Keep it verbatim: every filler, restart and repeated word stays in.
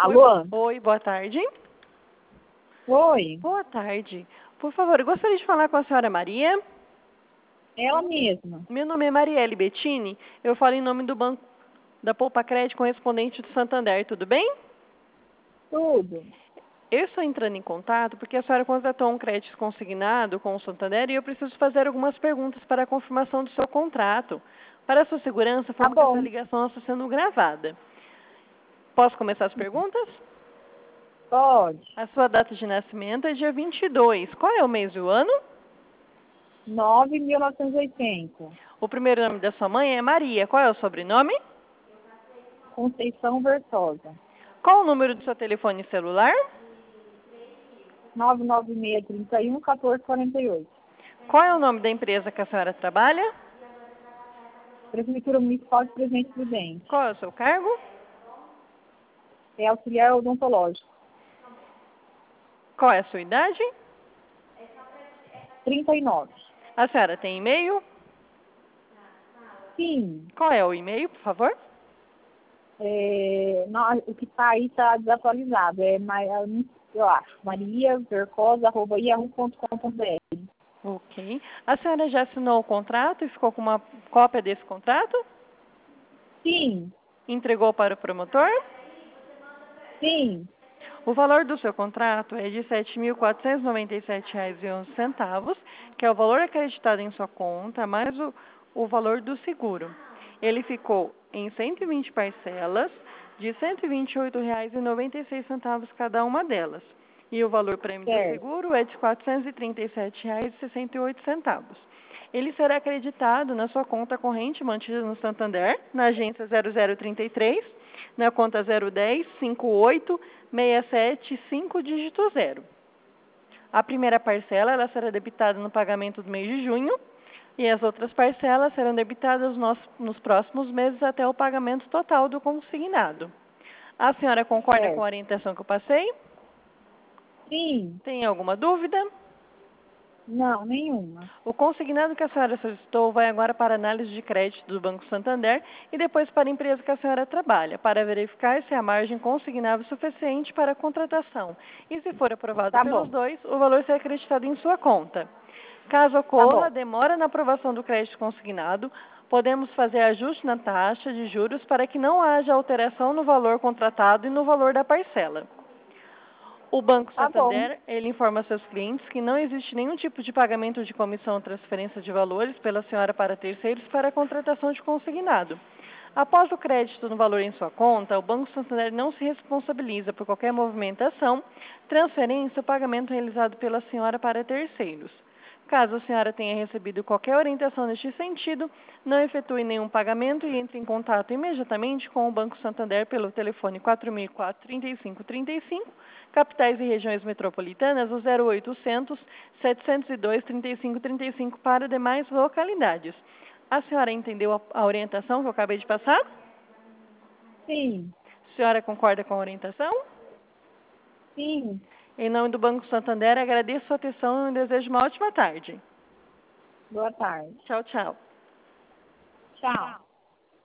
Oi, Alô? oi, boa tarde. Oi, Boa tarde. Por favor, eu gostaria de falar com a senhora Maria. ela mesma. Meu nome é Marielle Bettini. Eu falo em nome do Banco da Poupa Crédito correspondente do Santander, tudo bem? Tudo. Eu estou entrando em contato porque a senhora contratou um crédito consignado com o Santander e eu preciso fazer algumas perguntas para a confirmação do seu contrato. Para a sua segurança, Tá informo que essa bom. ligação está sendo gravada. Posso começar as perguntas? Pode. A sua data de nascimento é dia vinte e dois. Qual é o mês e o ano? nove mil novecentos e oitenta. O primeiro nome da sua mãe é Maria. Qual é o sobrenome? Conceição Versosa. Qual o número do seu telefone celular? nove nove seis, trinta e um, quatorze, quarenta e oito. Qual é o nome da empresa que a senhora trabalha? Prefeitura Municipal de Presidente Prudente. Qual é o seu cargo? É auxiliar odontológico. Qual é a sua idade? trinta e nove. A senhora tem e-mail? Sim. Qual é o e-mail, por favor? É, não, o que está aí está desatualizado. É, ma- eu acho, maria vercosa arroba yahoo ponto com ponto br. Ok. A senhora já assinou o contrato e ficou com uma cópia desse contrato? Sim. Entregou para o promotor? Sim. O valor do seu contrato é de sete mil quatrocentos e noventa e sete reais e onze centavos, que é o valor acreditado em sua conta, mais o, o valor do seguro. Ele ficou em cento e vinte parcelas de cento e vinte e oito reais e noventa e seis centavos cada uma delas. E o valor prêmio do Certo. seguro é de quatrocentos e trinta e sete reais e sessenta e oito centavos. Ele será acreditado na sua conta corrente mantida no Santander, na agência zero zero trinta e três, na conta zero um zero, cinco oito, seis sete cinco, dígito zero. A primeira parcela ela será debitada no pagamento do mês de junho e as outras parcelas serão debitadas nos, nos próximos meses até o pagamento total do consignado. A senhora concorda com Certo. a orientação que eu passei? Sim. Tem alguma dúvida? Não, nenhuma. O consignado que a senhora solicitou vai agora para a análise de crédito do Banco Santander e depois para a empresa que a senhora trabalha, para verificar se a margem consignável é suficiente para a contratação. E se for aprovado Tá pelos bom. dois, o valor será acreditado em sua conta. Caso Tá ocorra bom. demora na aprovação do crédito consignado, podemos fazer ajuste na taxa de juros para que não haja alteração no valor contratado e no valor da parcela. O Banco Tá bom. Santander, ele informa seus clientes que não existe nenhum tipo de pagamento de comissão ou transferência de valores pela senhora para terceiros para a contratação de consignado. Após o crédito no valor em sua conta, o Banco Santander não se responsabiliza por qualquer movimentação, transferência ou pagamento realizado pela senhora para terceiros. Caso a senhora tenha recebido qualquer orientação neste sentido, não efetue nenhum pagamento e entre em contato imediatamente com o Banco Santander pelo telefone quatro mil e quatro, trinta e cinco, trinta e cinco, capitais e regiões metropolitanas, o zero oitocentos, setecentos e dois, trinta e cinco, trinta e cinco para demais localidades. A senhora entendeu a, a orientação que eu acabei de passar? Sim. A senhora concorda com a orientação? Sim. Em nome do Banco Santander, agradeço a sua atenção e desejo uma ótima tarde. Boa tarde. Tchau, tchau. Tchau.